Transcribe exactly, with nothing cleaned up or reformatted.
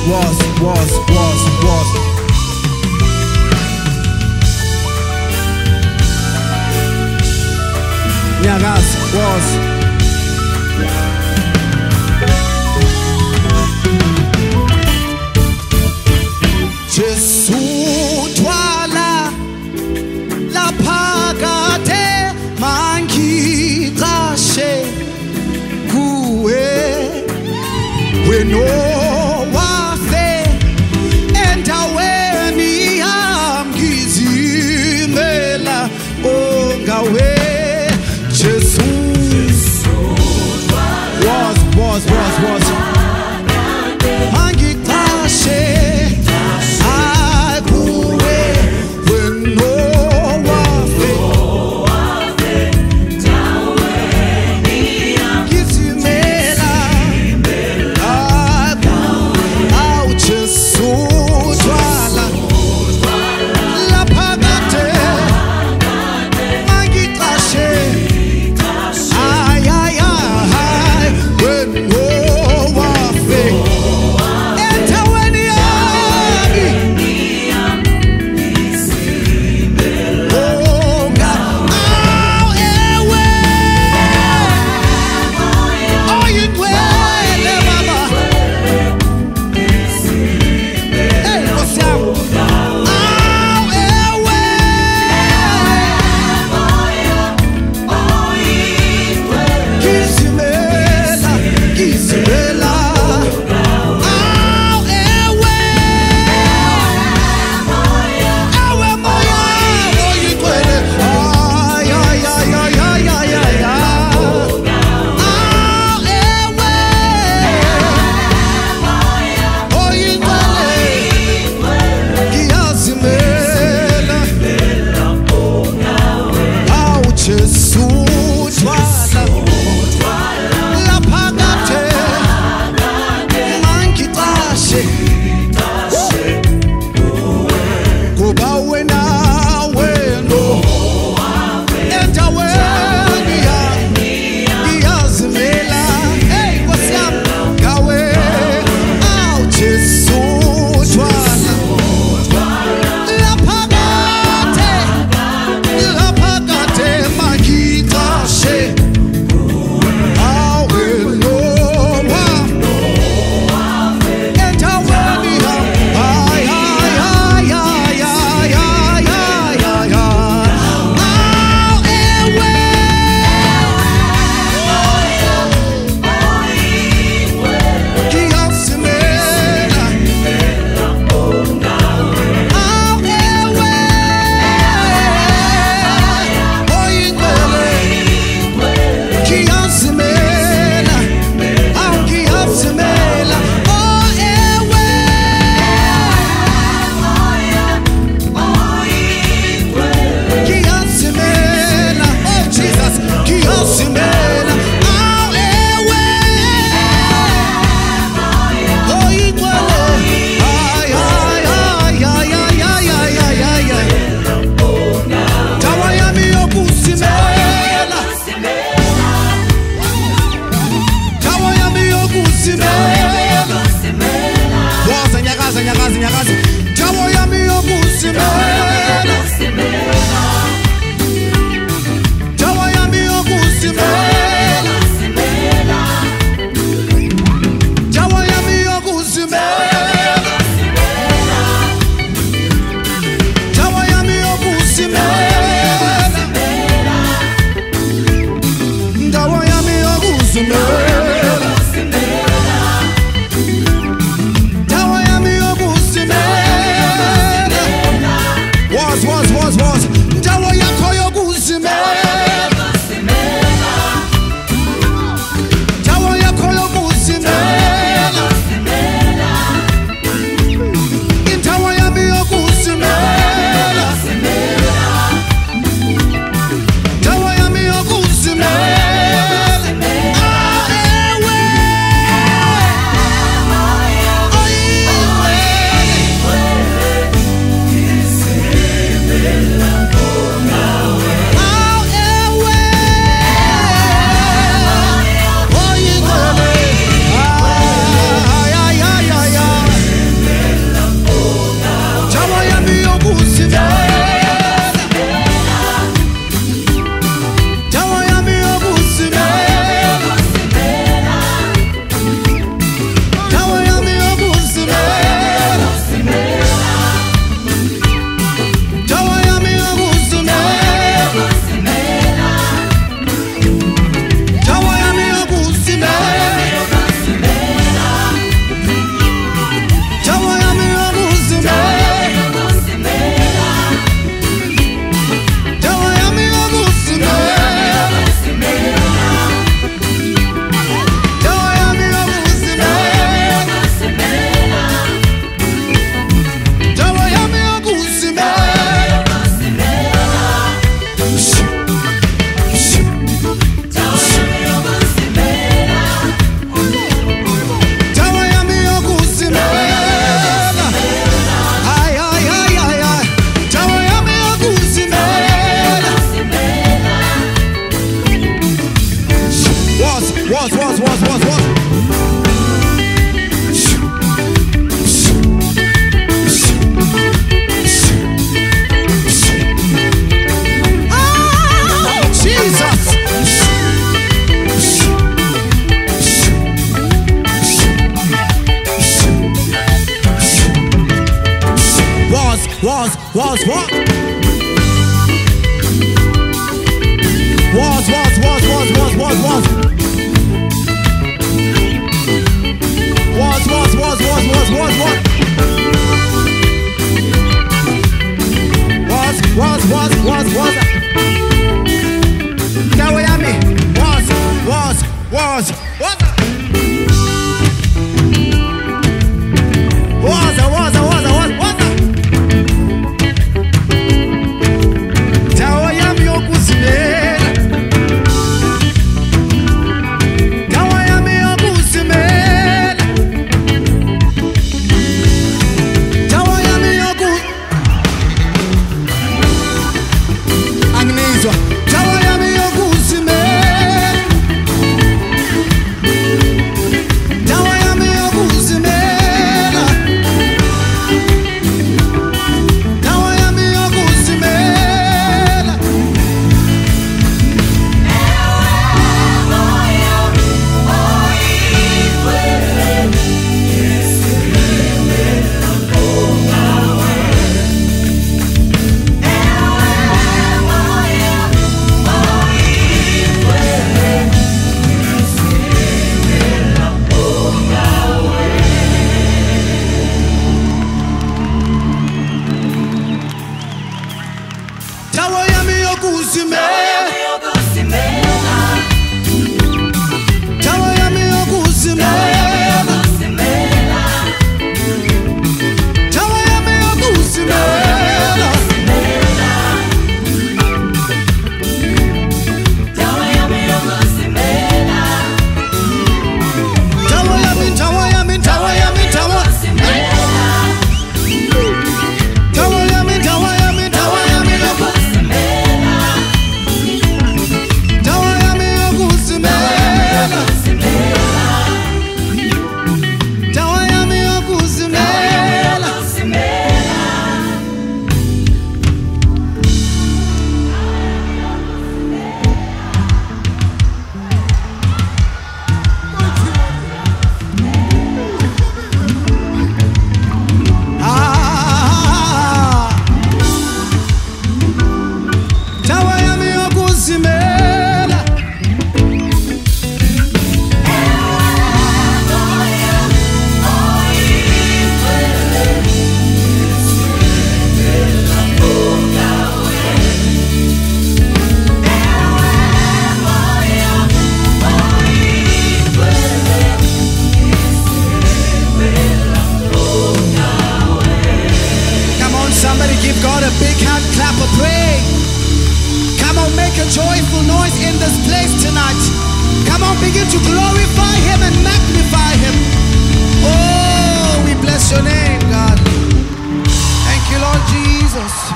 was, was, was, was. Nyakazi was. Jesu twala laphakade mangiqashe kuwe weno wafe endaweni yamgizimela ongawe Jesu was was was was mangiqashe was, was. Was, was, was, was, was, was, was. Was, was, was, was, was. That way I mean. Was, was, was, was. Was, was, was, was, was. Tawa ya miyokusimela. Tawa ya miyokusimela. Tawa ya miyoku. Anginizwa. Tawa ya miyokusimela. Tawa ya miyokusimela. Tawa ya miyokusimela. Tawa ya miyokusimela. Tawa ya miyokusimela. Tawa ya miyokusimela. Tawa ya mi, tawa ya mi, tawa ya mi, tawa. Tawa ya mi, tawa ya mi, tawa ya mi, tawa. Tawa ya miyokusimela. Tawa ya miyokusimela. Ah, tawa ya miyokusimela. Come on, somebody give God a big hand clap of praise. Come on, make a joyful noise in this place tonight. Come on, begin to glorify Him and magnify Him. Oh, we bless your name, God. Thank you, Lord Jesus.